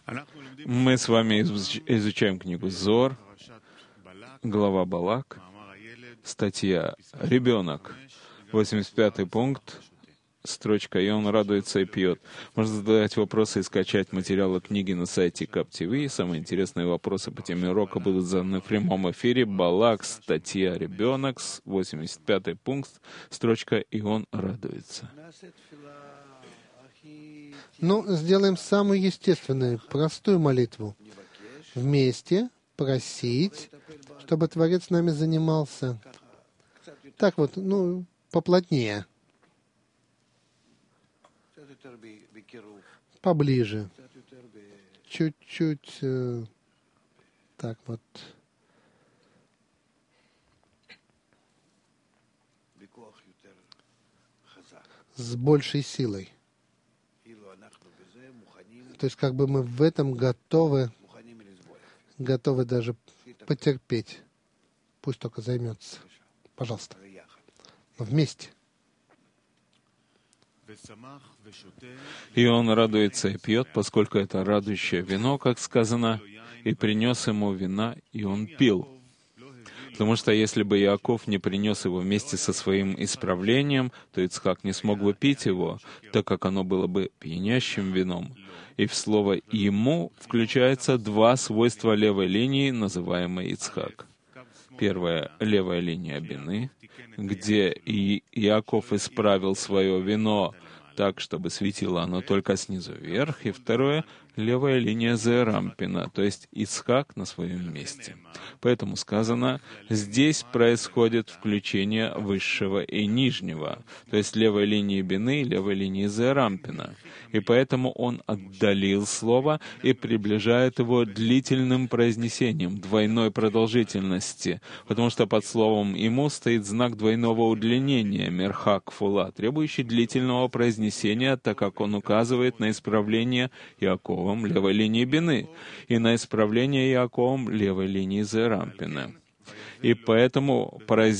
Мы с вами изучаем книгу Зор, глава Балак, статья «Ребенок», 85-й пункт, строчка «И он радуется и пьет». Можно задавать вопросы и скачать материалы книги на сайте КапТВ. Самые интересные вопросы по теме урока будут заданы в прямом эфире. Балак, статья «Ребенок», 85-й пункт, строчка «И он радуется». Ну, сделаем самую естественную, простую молитву. Вместе просить, чтобы Творец нами занимался. Так вот, поплотнее. Поближе. Чуть-чуть. Так вот. С большей силой. То есть как бы мы в этом готовы даже потерпеть. Пусть только займется. Пожалуйста. Но вместе. И он радуется и пьет, поскольку это радующее вино, как сказано, и принес ему вина, и он пил. Потому что если бы Иаков не принес его вместе со своим исправлением, то Ицхак не смог бы пить его, так как оно было бы пьянящим вином. И в слово «ему» включается два свойства левой линии, называемой Ицхак. Первое — левая линия Бины, где Иаков исправил свое вино так, чтобы светило оно только снизу вверх. И второе — левая линия Зерампина, то есть Ицхак на своем месте. Поэтому сказано, здесь происходит включение высшего и нижнего, то есть левой линии Бины и левой линии Зерампина. И поэтому он отдалил слово и приближает его длительным произнесением, двойной продолжительности, потому что под словом «ему» стоит знак двойного удлинения, мерхак фула, требующий длительного произнесения, так как он указывает на исправление Иаковом левой линии Бины и на исправление Иаковом левой линии Зерампина. И поэтому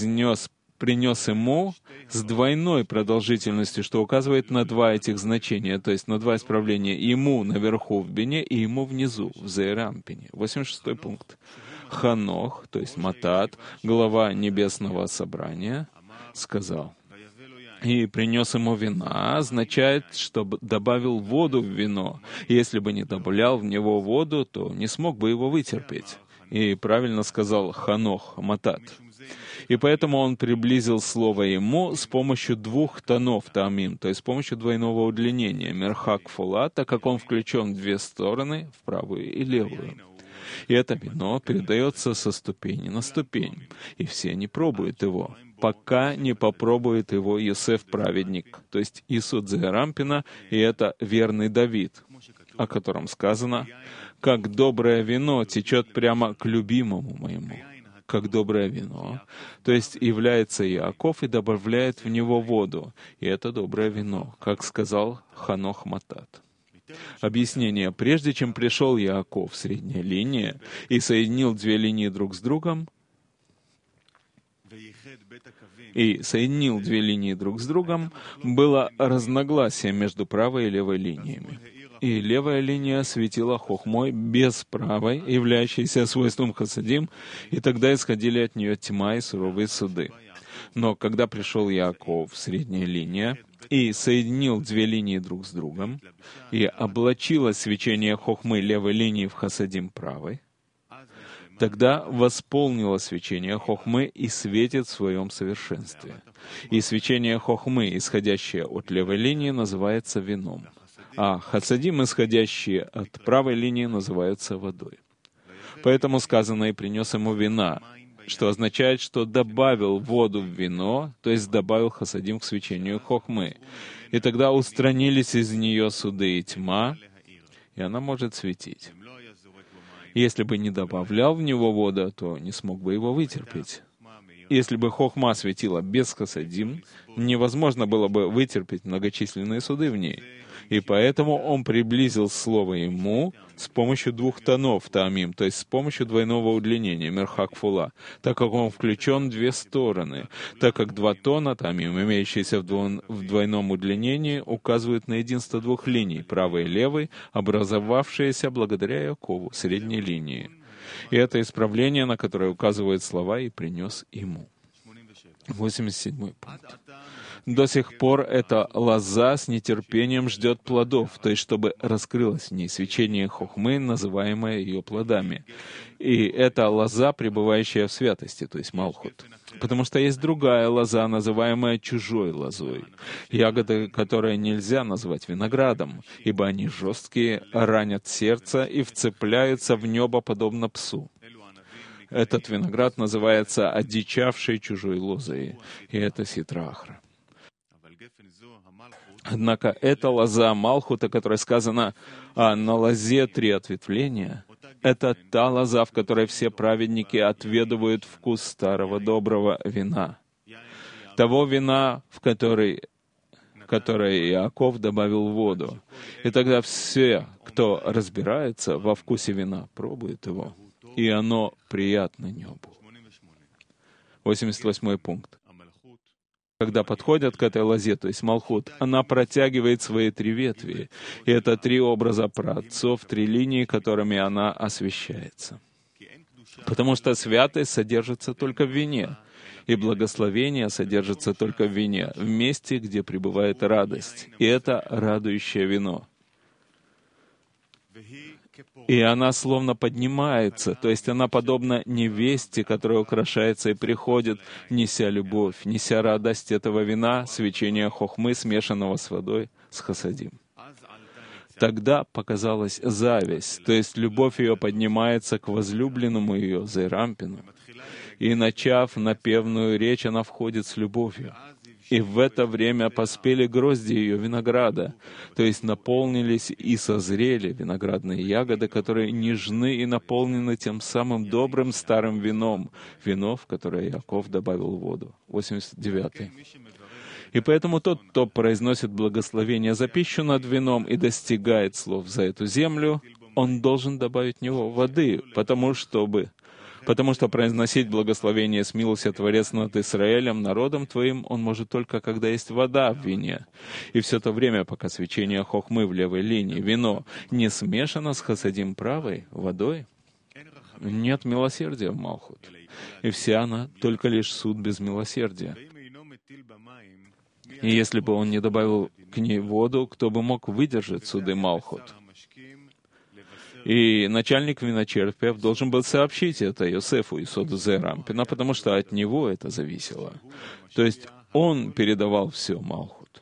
принес ему с двойной продолжительностью, что указывает на два этих значения, то есть на два исправления. Ему наверху в Бине и ему внизу в Зерампине. 86-й пункт. Ханох, то есть Матат, глава Небесного Собрания, сказал, «И принес ему вина», означает, что добавил воду в вино. И если бы не добавлял в него воду, то не смог бы его вытерпеть. И правильно сказал Ханох, Матат. И поэтому он приблизил слово «ему» с помощью двух тонов тамим, то есть с помощью двойного удлинения, мерхак фула, так как он включен в две стороны, в правую и левую. И это вино передается со ступени на ступень, и все не пробуют его, пока не попробует его Йосеф праведник, то есть Исуд Зерампина, и это верный Давид, о котором сказано, «Как доброе вино течет прямо к любимому моему». Как доброе вино, то есть является Иаков и добавляет в него воду, и это доброе вино, как сказал Ханох Матат. Объяснение. Прежде чем пришел Иаков, средняя линия, и соединил две линии друг с другом, было разногласие между правой и левой линиями. И левая линия светила хохмой без правой, являющейся свойством хасадим, и тогда исходили от нее тьма и суровые суды. Но когда пришел Иаков, средняя линия, и соединил две линии друг с другом, и облачило свечение хохмы левой линии в хасадим правой, тогда восполнило свечение хохмы и светит в своем совершенстве. И свечение хохмы, исходящее от левой линии, называется вином, а хасадим, исходящие от правой линии, называются водой. Поэтому сказано «и принес ему вина», что означает, что добавил воду в вино, то есть добавил хасадим к свечению хохмы. И тогда устранились из нее суды и тьма, и она может светить. Если бы не добавлял в него воду, то не смог бы его вытерпеть. Если бы хохма светила без хасадим, невозможно было бы вытерпеть многочисленные суды в ней. И поэтому он приблизил слово ему с помощью двух тонов таамим, то есть с помощью двойного удлинения, мерхак фула, так как он включен в две стороны, так как два тона таамим, имеющиеся в двойном удлинении, указывают на единство двух линий, правой и левой, образовавшиеся благодаря Якову, средней линии. И это исправление, на которое указывают слова, и принес ему. 87-й пункт. До сих пор эта лоза с нетерпением ждет плодов, то есть чтобы раскрылось в ней свечение хохмы, называемое ее плодами. И это лоза, пребывающая в святости, то есть малхут. Потому что есть другая лоза, называемая чужой лозой. Ягоды, которые нельзя назвать виноградом, ибо они жесткие, ранят сердце и вцепляются в небо, подобно псу. Этот виноград называется одичавшей чужой лозой, и это ситра ахра. Однако эта лоза Малхута, которая сказана на лозе 3 ответвления, это та лоза, в которой все праведники отведывают вкус старого доброго вина. Того вина, в которое Иаков добавил воду. И тогда все, кто разбирается во вкусе вина, пробуют его, и оно приятно небу. 88-й пункт. Когда подходят к этой лозе, то есть Малхут, она протягивает свои 3 ветви. И это 3 образа праотцов, 3 линии, которыми она освещается. Потому что святость содержится только в вине, и благословение содержится только в вине, в месте, где пребывает радость. И это радующее вино. И она словно поднимается, то есть она подобна невесте, которая украшается и приходит, неся любовь, неся радость этого вина, свечения хохмы, смешанного с водой, с хасадим. Тогда показалась зависть, то есть любовь ее поднимается к возлюбленному ее, Зейрампину. И, начав напевную речь, она входит с любовью. И в это время поспели грозди ее винограда, то есть наполнились и созрели виноградные ягоды, которые нежны и наполнены тем самым добрым старым вином, вино, в которое Иаков добавил воду. 89-й. И поэтому тот, кто произносит благословение за пищу над вином и достигает слов за эту землю, он должен добавить в него воды, потому что произносить благословение с милостью Творец над Израилем, народом Твоим, он может только, когда есть вода в вине. И все то время, пока свечение хохмы в левой линии, вино, не смешано с хасадим правой, водой, нет милосердия в Малхут. И вся она только лишь суд без милосердия. И если бы он не добавил к ней воду, кто бы мог выдержать суды Малхут? И начальник виночерпиев должен был сообщить это Йосефу и Соду Зейрампина, потому что от него это зависело. То есть он передавал все Малхут.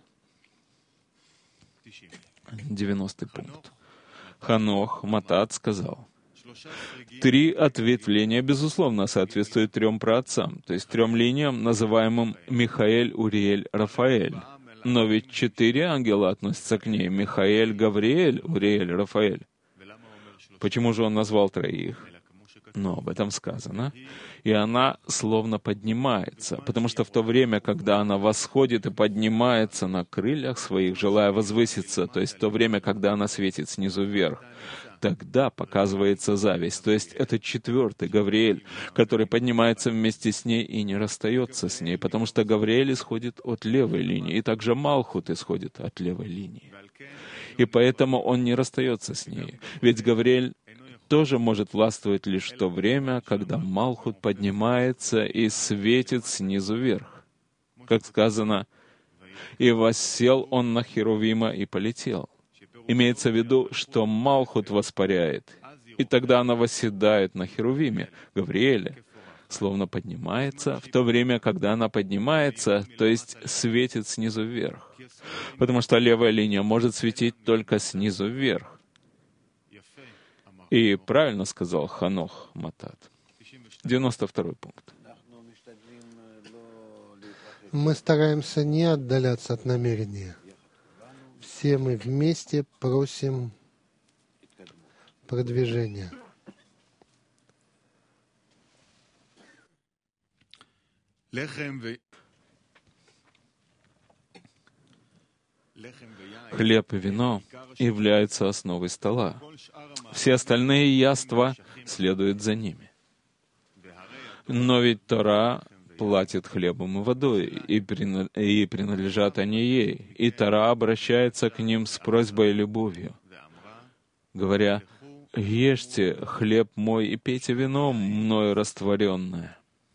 90-й пункт. Ханох Матат сказал: 3 ответвления, безусловно, соответствуют 3 праотцам, то есть 3 линиям, называемым Михаэль, Уриэль, Рафаэль. Но ведь 4 ангела относятся к ней: Михаэль, Гавриэль, Уриэль, Рафаэль. Почему же он назвал 3? Но об этом сказано. И она словно поднимается, потому что в то время, когда она восходит и поднимается на крыльях своих, желая возвыситься, то есть в то время, когда она светит снизу вверх, тогда показывается зависть. То есть это 4-й Гавриэль, который поднимается вместе с ней и не расстается с ней, потому что Гавриэль исходит от левой линии, и также Малхут исходит от левой линии. И поэтому он не расстается с ней. Ведь Гавриэль тоже может властвовать лишь в то время, когда Малхут поднимается и светит снизу вверх. Как сказано, «И воссел он на Херувима и полетел». Имеется в виду, что Малхут воспаряет, и тогда она восседает на Херувиме, Гавриэле, словно поднимается, в то время, когда она поднимается, то есть светит снизу вверх. Потому что левая линия может светить только снизу вверх. И правильно сказал Ханох Матат. 92-й пункт. Мы стараемся не отдаляться от намерения. Все мы вместе просим продвижения. Хлеб и вино являются основой стола. Все остальные яства следуют за ними. Но ведь Тора платит хлебом и водой, и принадлежат они ей. И Тора обращается к ним с просьбой и любовью, говоря: «Ешьте хлеб мой и пейте вино мною растворенное».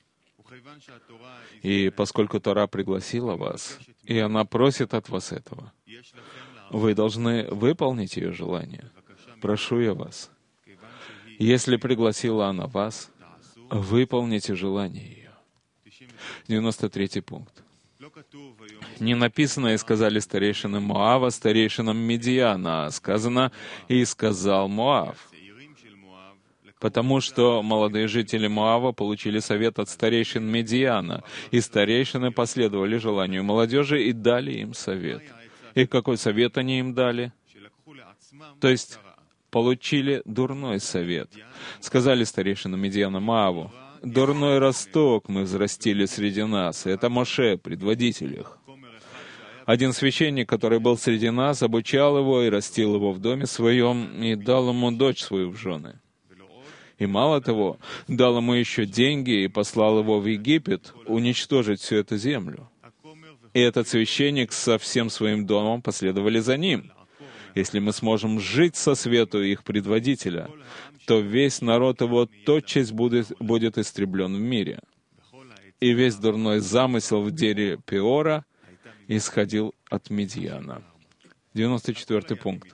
И поскольку Тора пригласила вас, и она просит от вас этого, вы должны выполнить ее желание. Прошу я вас. Если пригласила она вас, выполните желание ее. 93-й пункт. Не написано: «И сказали старейшины Моава старейшинам Медиана», а сказано: «И сказал Моав». Потому что молодые жители Моава получили совет от старейшин Медиана, и старейшины последовали желанию молодежи и дали им совет. И какой совет они им дали? То есть получили дурной совет. Сказали старейшины Медиана Моаву: «Дурной росток мы взрастили среди нас, и это Моше, предводитель их». Один священник, который был среди нас, обучал его и растил его в доме своем, и дал ему дочь свою в жены. И мало того, дал ему еще деньги и послал его в Египет уничтожить всю эту землю. И этот священник со всем своим домом последовали за ним. Если мы сможем жить со свету их предводителя, то весь народ его тотчас будет истреблен в мире. И весь дурной замысел в деле Пеора исходил от Медиана. 94-й пункт.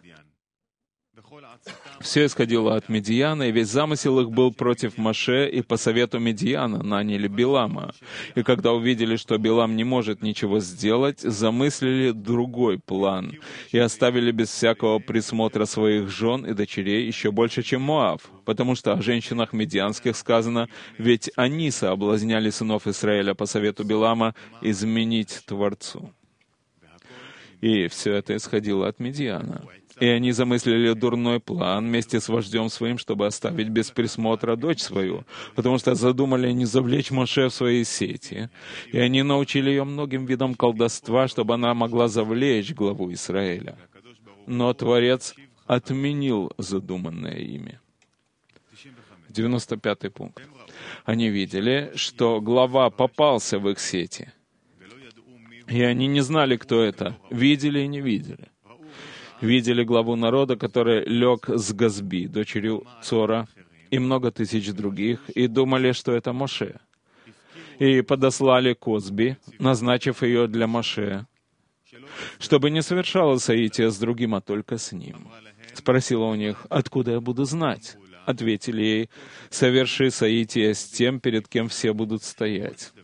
Все исходило от Медиана, и весь замысел их был против Моше, и по совету Медиана наняли Билама. И когда увидели, что Билам не может ничего сделать, замыслили другой план, и оставили без всякого присмотра своих жен и дочерей еще больше, чем Моав, потому что о женщинах медианских сказано: «Ведь они соблазняли сынов Израиля по совету Билама изменить Творцу». И все это исходило от Медиана. И они замыслили дурной план вместе с вождем своим, чтобы оставить без присмотра дочь свою, потому что задумали они завлечь Моше в свои сети. И они научили ее многим видам колдовства, чтобы она могла завлечь главу Израиля. Но Творец отменил задуманное ими. 95-й пункт. Они видели, что глава попался в их сети. И они не знали, кто это, видели и не видели. Видели главу народа, который лег с Газби, дочерью Цора, и много тысяч других, и думали, что это Моше. И подослали Козби, назначив ее для Моше, чтобы не совершала соития с другим, а только с ним. Спросила у них: «Откуда я буду знать?» Ответили ей: «Соверши соитие с тем, перед кем все будут стоять».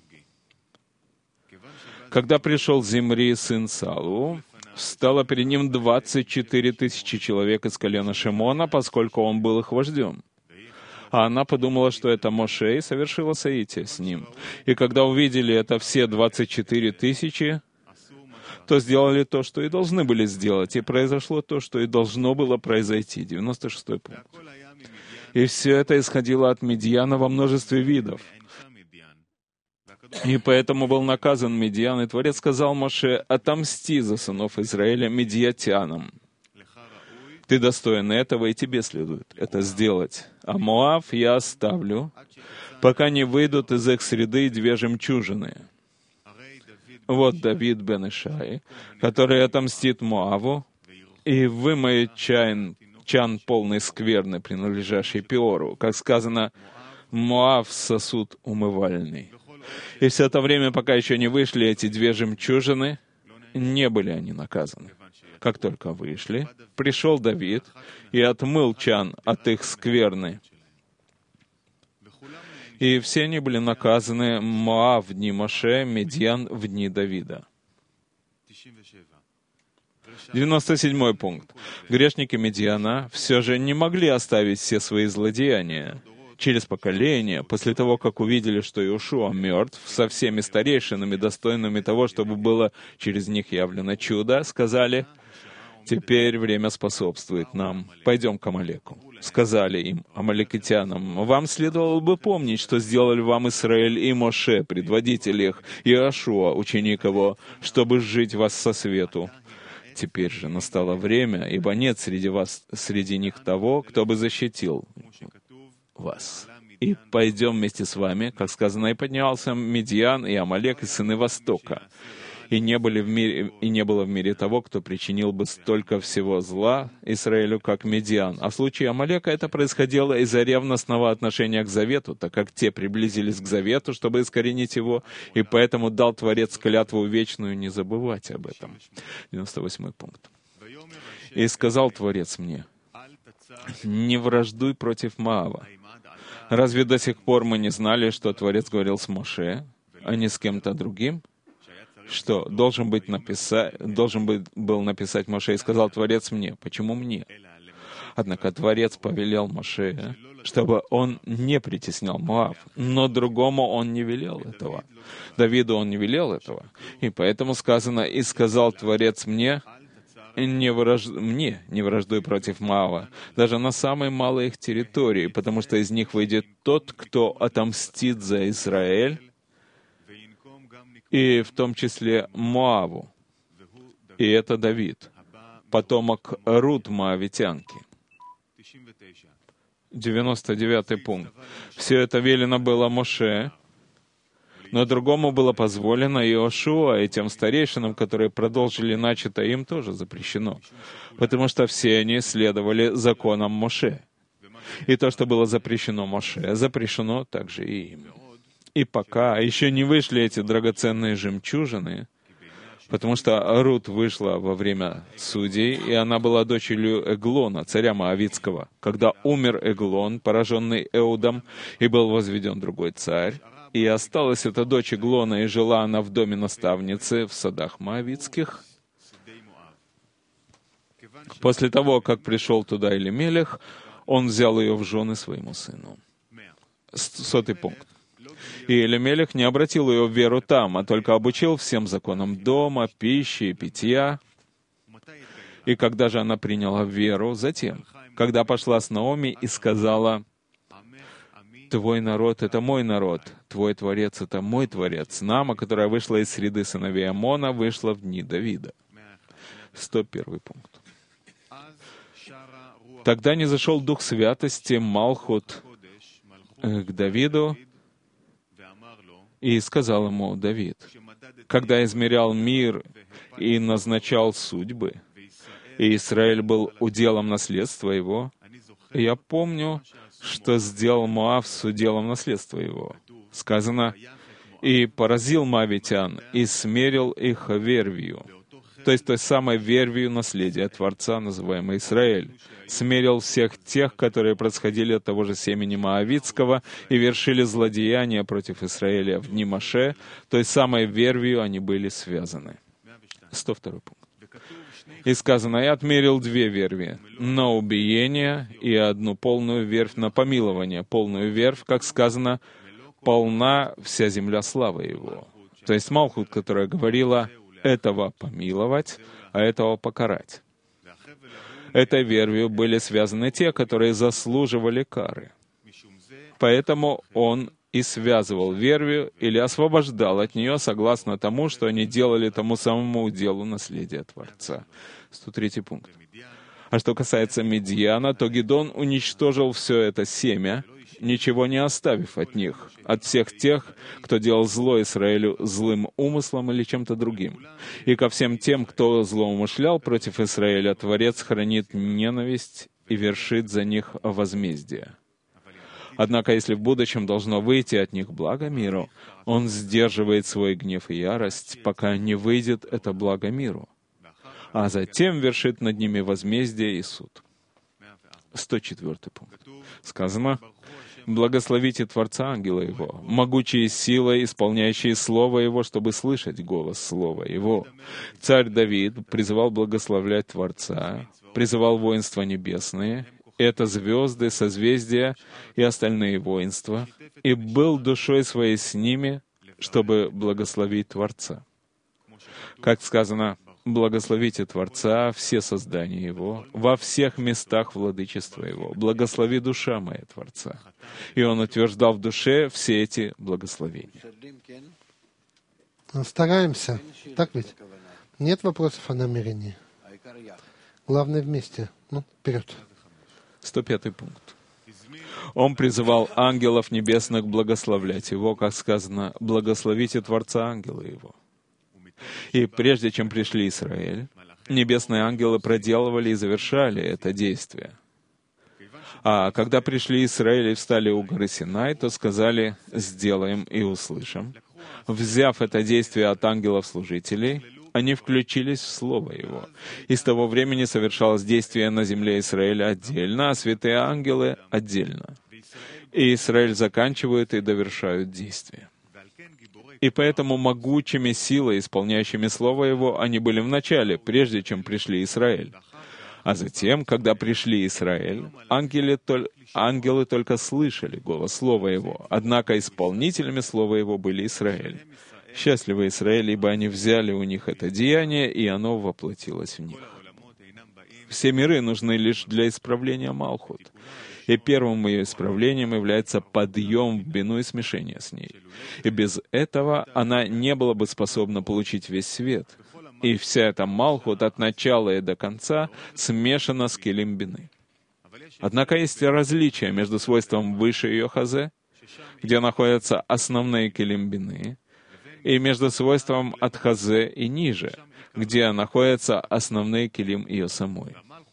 Когда пришел Зимри, сын Салу, стало перед ним 24 тысячи человек из колена Шимона, поскольку он был их вождем. А она подумала, что это Моше, и совершила соитие с ним. И когда увидели это все 24 тысячи, то сделали то, что и должны были сделать, и произошло то, что и должно было произойти. 96-й пункт. И все это исходило от Медиана во множестве видов. И поэтому был наказан Медиан, и Творец сказал Моше: «Отомсти за сынов Израиля медиатянам. Ты достоин этого, и тебе следует это сделать. А Моав я оставлю, пока не выйдут из их среды две жемчужины». Вот Давид бен Ишай, который отомстит Моаву и вымоет чан полный скверны, принадлежащий Пеору. Как сказано: «Моав сосуд умывальный». И все это время, пока еще не вышли эти две жемчужины, не были они наказаны. Как только вышли, пришел Давид и отмыл чан от их скверны. И все они были наказаны: Моав в дни Моше, Медиан в дни Давида. 97-й пункт. Грешники Медиана все же не могли оставить все свои злодеяния. Через поколение, после того, как увидели, что Иошуа мертв, со всеми старейшинами, достойными того, чтобы было через них явлено чудо, сказали: «Теперь время способствует нам. Пойдем к Амалеку». сказали им, амаликитянам, «Вам следовало бы помнить, что сделали вам Израиль и Моше, предводитель их, и Иошуа, ученик его, чтобы сжить вас со свету. Теперь же настало время, ибо нет среди них того, кто бы защитил вас. И пойдем вместе с вами, как сказано, и поднялся Медиан и Амалек, и сыны Востока. И не было в мире того, кто причинил бы столько всего зла Израилю, как Медиан. А в случае Амалека это происходило из-за ревностного отношения к завету, так как те приблизились к завету, чтобы искоренить его, и поэтому дал Творец клятву вечную не забывать об этом. 98 пункт. «И сказал Творец мне, не враждуй против Моава. Разве до сих пор мы не знали, что Творец говорил с Моше, а не с кем-то другим? Что должен был написать Моше, и сказал Творец мне, почему мне? Однако Творец повелел Моше, чтобы он не притеснял Моав, но другому он не велел этого. Давиду он не велел этого. И поэтому сказано, и сказал Творец мне, не враждуй против Моава, даже на самой малой их территории, потому что из них выйдет тот, кто отомстит за Израиль, и в том числе Моаву. И это Давид, потомок Рут Моавитянки. 99 пункт. Все это велено было Моше, но другому было позволено Иошуа, и тем старейшинам, которые продолжили начатое, им тоже запрещено, потому что все они следовали законам Моше. И то, что было запрещено Моше, запрещено также и им. И пока еще не вышли эти драгоценные жемчужины, потому что Рут вышла во время судей, и она была дочерью Эглона, царя Моавитского. Когда умер Эглон, пораженный Эудом, и был возведен другой царь, и осталась эта дочь Эглона, и жила она в доме наставницы в садах Моавитских. После того, как пришел туда Элимелех, он взял ее в жены своему сыну. 100 пункт. И Элимелех не обратил ее в веру там, а только обучил всем законам дома, пищи и питья. И когда же она приняла веру? Затем, когда пошла с Наоми и сказала, «Твой народ — это мой народ, твой Творец — это мой Творец». Нама, которая вышла из среды сыновей Амона, вышла в дни Давида. 101 пункт. Тогда не зашел Дух Святости, Малхут, к Давиду, и сказал ему Давид, когда измерял мир и назначал судьбы, и Израиль был уделом наследства его, я помню, что сделал Моав с уделом наследства его. Сказано, и поразил моавитян, и смерил их вервью, то есть той самой вервью наследия Творца, называемой Израиль. Смерил всех тех, которые происходили от того же семени Моавитского и вершили злодеяния против Израиля в дни Моше, той самой вервью они были связаны. 102 пункт. И сказано, «Я отмерил 2 верви на убиение и 1 полную вервь на помилование». Полную вервь, как сказано, полна вся земля славы его. То есть Малхут, которая говорила, этого помиловать, а этого покарать. Этой вервью были связаны те, которые заслуживали кары. Поэтому он и связывал вервью или освобождал от нее согласно тому, что они делали тому самому уделу наследия Творца. 103 пункт. А что касается Медиана, то Гидон уничтожил все это семя, ничего не оставив от них, от всех тех, кто делал зло Израилю злым умыслом или чем-то другим. И ко всем тем, кто злоумышлял против Израиля, Творец хранит ненависть и вершит за них возмездие. Однако, если в будущем должно выйти от них благо миру, он сдерживает свой гнев и ярость, пока не выйдет это благо миру, а затем вершит над ними возмездие и суд. 104 пункт. Сказано, «Благословите Творца ангела Его, могучие силой, исполняющие Слово Его, чтобы слышать голос Слова Его». Царь Давид призывал благословлять Творца, призывал воинства небесные, это звезды, созвездия и остальные воинства, и был душой своей с ними, чтобы благословить Творца. Как сказано, Благословите Творца, все создания Его, во всех местах владычества Его. Благослови душа моя Творца. И Он утверждал в душе все эти благословения. Стараемся. Так ведь? Нет вопросов о намерении. Главное вместе. Ну, вперед. 105 пункт. Он призывал ангелов небесных благословлять Его, как сказано, «Благословите Творца ангелы Его». И прежде чем пришли Израиль, небесные ангелы проделывали и завершали это действие. А когда пришли Израиль и встали у горы Синай, то сказали «сделаем и услышим». Взяв это действие от ангелов-служителей, они включились в Слово Его. И с того времени совершалось действие на земле Израиля отдельно, а святые ангелы отдельно. И Израиль заканчивают и довершают действие. И поэтому могучими силой, исполняющими Слово Его, они были в начале, прежде чем пришли Израиль. А затем, когда пришли Израиль, ангелы только слышали голос Слова Его, однако исполнителями Слова Его были Израиль. Счастливы Израиль, ибо они взяли у них это деяние, и оно воплотилось в них. Все миры нужны лишь для исправления Малхут. И первым ее исправлением является подъем в бину и смешение с ней. И без этого она не была бы способна получить весь свет. И вся эта Малхут от начала и до конца смешана с келим бины. Однако есть различия между свойством выше ее хазе, где находятся основные келим бины, и между свойством от хазе и ниже, где находятся основные келим ее самой.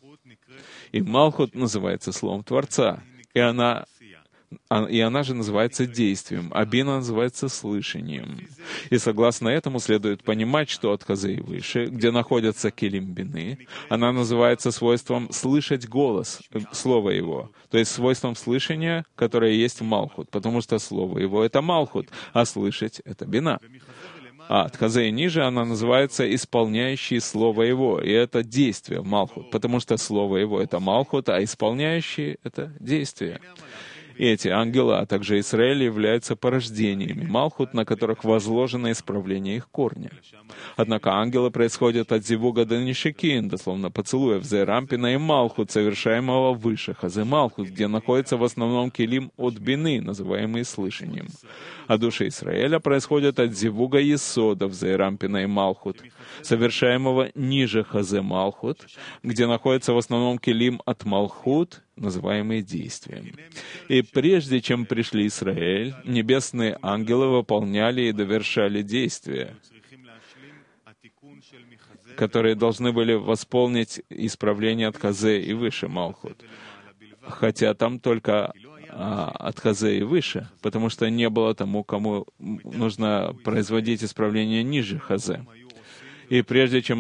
И Малхут называется Словом Творца, и она же называется действием, а бина называется слышанием. И согласно этому следует понимать, что от хазе и выше, где находятся келим бины, она называется свойством слышать голос, Слово Его, то есть свойством слышания, которое есть в Малхут, потому что Слово Его — это Малхут, а слышать — это бина. А от хазе и ниже она называется исполняющий Слово Его, и это действие Малхут, потому что Слово Его — это Малхут, а исполняющий — это действие. И эти ангелы, а также Израиль, являются порождениями Малхут, на которых возложено исправление их корня. Однако ангелы происходят от зивуга до нишикин, дословно поцелуев Зейрампина и Малхут, совершаемого выше хазе Малхут, где находится в основном келим от бины, называемый слышанием. А души Израиля происходят от зивуга Есодов Зейрампина и Малхут, совершаемого ниже хазе Малхут, где находится в основном келим от Малхут, называемые действием. И прежде чем пришли Израиль, небесные ангелы выполняли и довершали действия, которые должны были восполнить исправление от хазе и выше Малхут. Хотя там только от хазе и выше, потому что не было тому, кому нужно производить исправление ниже хазе. И прежде чем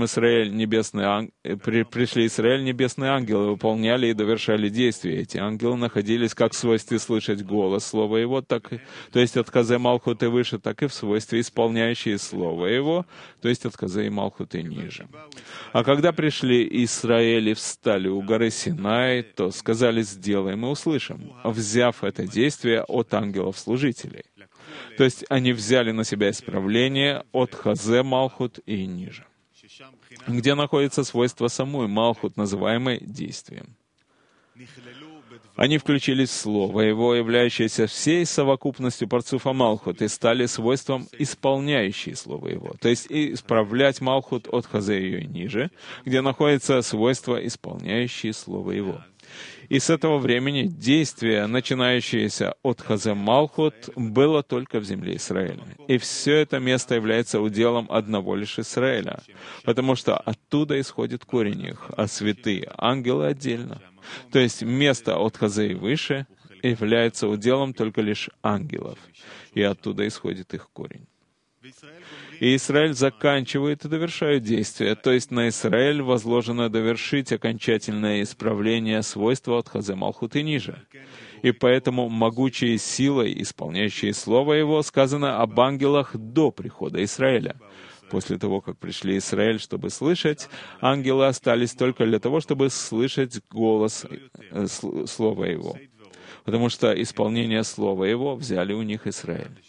пришли Израиль, небесные ангелы выполняли и довершали действия. Эти ангелы находились как в свойстве слышать голос Слова Его, то есть от хазе Малхут и выше, так и в свойстве исполняющие Слово Его, то есть от хазе и Малхут и ниже. А когда пришли Израиль и встали у горы Синай, то сказали «сделаем и услышим», взяв это действие от ангелов-служителей. То есть они взяли на себя исправление от хазе Малхут и ниже, где находится свойство самой Малхут, называемой действием. Они включились в Слово Его, являющееся всей совокупностью парцуфа Малхут, и стали свойством исполняющей Слово Его, то есть исправлять Малхут от хазе ее и ниже, где находится свойство исполняющей Слово Его. И с этого времени действие, начинающееся от хазе Малхут, было только в земле Израиля. И все это место является уделом одного лишь Израиля, потому что оттуда исходит корень их, а святые ангелы отдельно. То есть место от хазе и выше является уделом только лишь ангелов, и оттуда исходит их корень. И Израиль заканчивает и довершает действие, то есть на Израиль возложено довершить окончательное исправление свойства от хазе Малхут и ниже. И поэтому могучие силой, исполняющие Слово Его, сказано об ангелах до прихода Израиля. После того, как пришли Израиль, чтобы слышать, ангелы остались только для того, чтобы слышать голос Слова Его, потому что исполнение Слова Его взяли у них Израиль.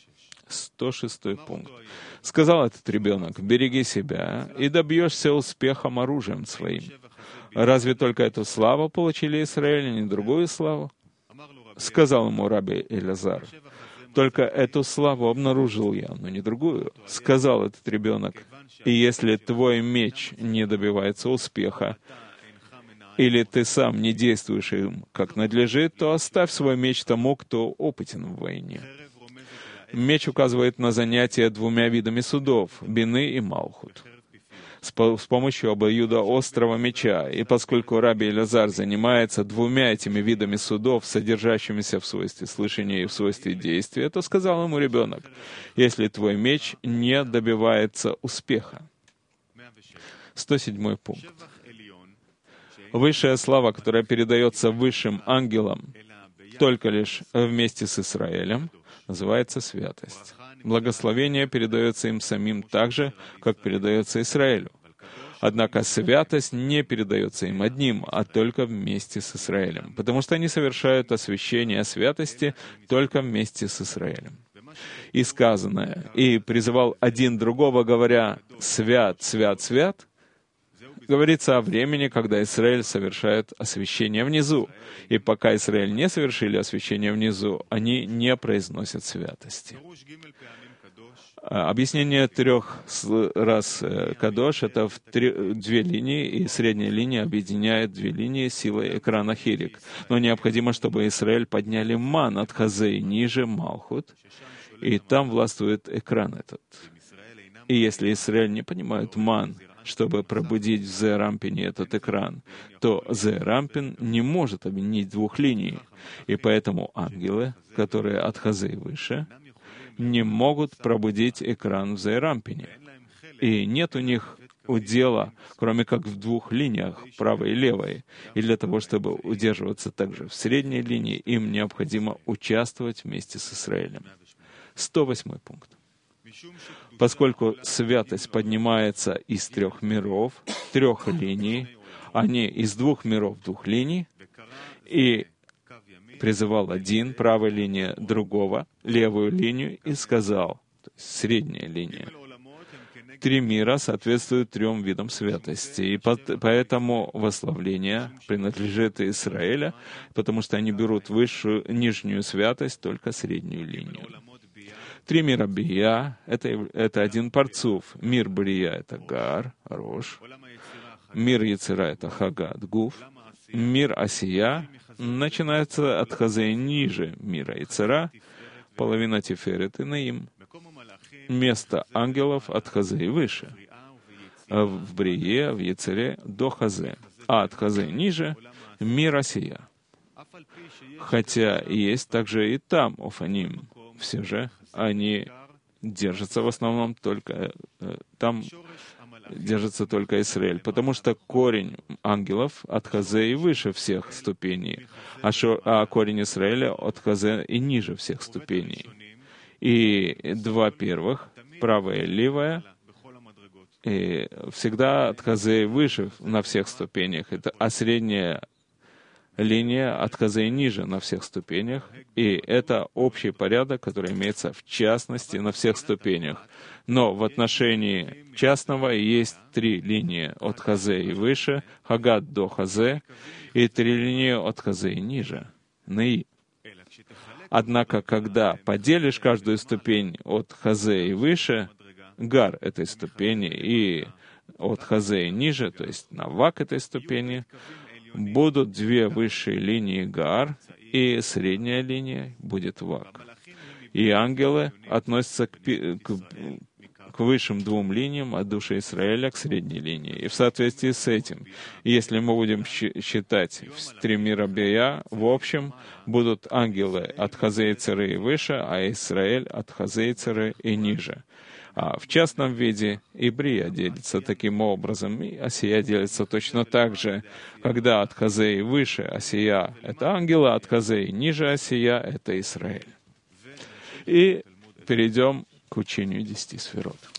106 пункт. Сказал этот ребенок: «Береги себя, и добьешься успехом оружием своим». Разве только эту славу получили Израиль, а не другую славу? Сказал ему раби Элязар: «Только эту славу обнаружил я, но не другую». Сказал этот ребенок: «И если твой меч не добивается успеха, или ты сам не действуешь им как надлежит, то оставь свой меч тому, кто опытен в войне». Меч указывает на занятие двумя видами судов — бины и малхут, с помощью обоюдоострого меча. И поскольку раби Элязар занимается двумя этими видами судов, содержащимися в свойстве слышания и в свойстве действия, то сказал ему ребенок: «Если твой меч не добивается успеха». 107 пункт. Высшая слава, которая передается высшим ангелам только лишь вместе с Израилем, называется святость. Благословение передается им самим так же, как передается Израилю. Однако святость не передается им одним, а только вместе с Израилем, потому что они совершают освящение святости только вместе с Израилем. И сказанное: «И призывал один другого, говоря: свят, свят, свят», говорится о времени, когда Израиль совершает освящение внизу. И пока Израиль не совершили освящение внизу, они не произносят святости. Объяснение 3 раз «кадош» — это в 2 линии, и средняя линия объединяет 2 линии силой экрана хилик. Но необходимо, чтобы Израиль подняли ман от хазей ниже малхут, и там властвует экран этот. И если Израиль не понимает ман, чтобы пробудить в Зе-Рампине этот экран, то Зе-Рампин не может объединить 2 линий, и поэтому ангелы, которые от хазей выше, не могут пробудить экран в Зе-Рампине. И нет у них удела, кроме как в 2 линиях, правой и левой. И для того, чтобы удерживаться также в средней линии, им необходимо участвовать вместе с Израилем. 108 пункт. Поскольку святость поднимается из 3 миров, 3 линий, а не из 2 миров, 2 линий, и призывал один, правая линия другого, левую линию, и сказал, то есть средняя линия. 3 мира соответствуют 3 видам святости, и поэтому восславление принадлежит Израиля, потому что они берут высшую, нижнюю святость, только среднюю линию. 3 мира Бия — это один парцуф. Мир Брия — это Гар, Рош. Мир Яцера — это Хагат, Гуф. Мир Асия начинается от Хазей ниже мира Яцера, половина Тиферет и Наим. Место ангелов от Хазей выше. В Брие, в Яцере до Хазе. А от Хазе ниже — мир Асия. Хотя есть также и там Офаним. Все же они держатся в основном только... Там держится только Израиль, потому что корень ангелов от Хазе и выше всех ступеней, а корень Израиля от Хазе и ниже всех ступеней. И 2 первых, правая и левая, и всегда от Хазе и выше на всех ступенях, а средняя линия от Хазе и ниже на всех ступенях, и это общий порядок, который имеется в частности на всех ступенях. Но в отношении частного есть 3 линии от Хазе и выше, Хагат до Хазе, и 3 линии от Хазе и ниже, Наи. Однако, когда поделишь каждую ступень от Хазе и выше, Гар этой ступени, и от Хазе и ниже, то есть Навак этой ступени, будут 2 высшие линии Гар, и средняя линия будет Вак. И ангелы относятся к высшим 2 линиям от души Израиля к средней линии. И в соответствии с этим, если мы будем считать 3 мира Бия, в общем, будут ангелы от Хазе и Церы и выше, а Израиль от Хазе и Церы и ниже. А в частном виде и Брия делится таким образом, и Асия делится точно так же, когда от Хазе и выше Асия — это ангелы, от Хазе и ниже Асия — это Израиль. И перейдем к учению 10 сферот.